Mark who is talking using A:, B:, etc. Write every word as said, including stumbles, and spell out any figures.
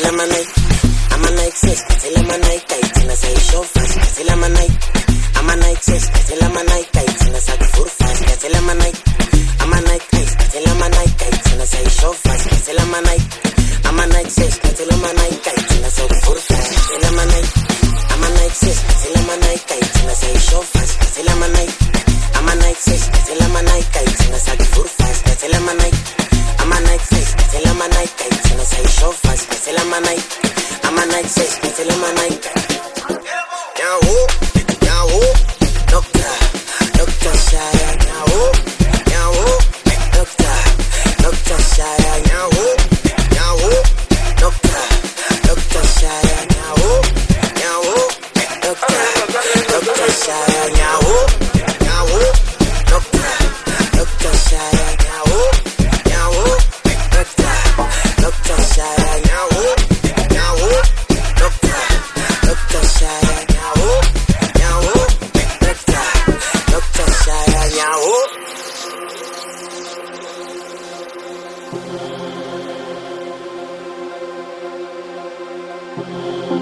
A: Katila manai, I'm a night sis, Katila manai, Kaitina say show fast, Katila manai, I'm a night sis, Katila manai, Kaitina say full fast, Katila manai, I'm a night sis, Katila manai, Kaitina say show fast, Katila manai, I'm a night sis, Katila manai, Kaitina say full fast, Katila manai, I'm a night sis, Katila manai, Kaitina say show fast, Katila manai, I'm a night sis, Katila manai, Kaitina say full fast, Katila manai, I'm a night sis, Katila manai, Kaitina say show fast, Katila manai, I'm a night sis, Katila manai. Nyawo, nyawo, doctor, doctor Shaya, nyawo, nyawo, doctor, doctor Shaya, nyawo, nyawo, doctor, doctor Shaya, nyawo, nyawo, doctor, doctor Shaya, nyawo, nyawo, doctor, doctor Shaya, nyawo, nyawo, doctor, doctor Shaya, nyawo, nyawo, doctor, doctor Shaya, nyawo, nyawo, doctor, doctor Shaya, nyawo.
B: Thank you.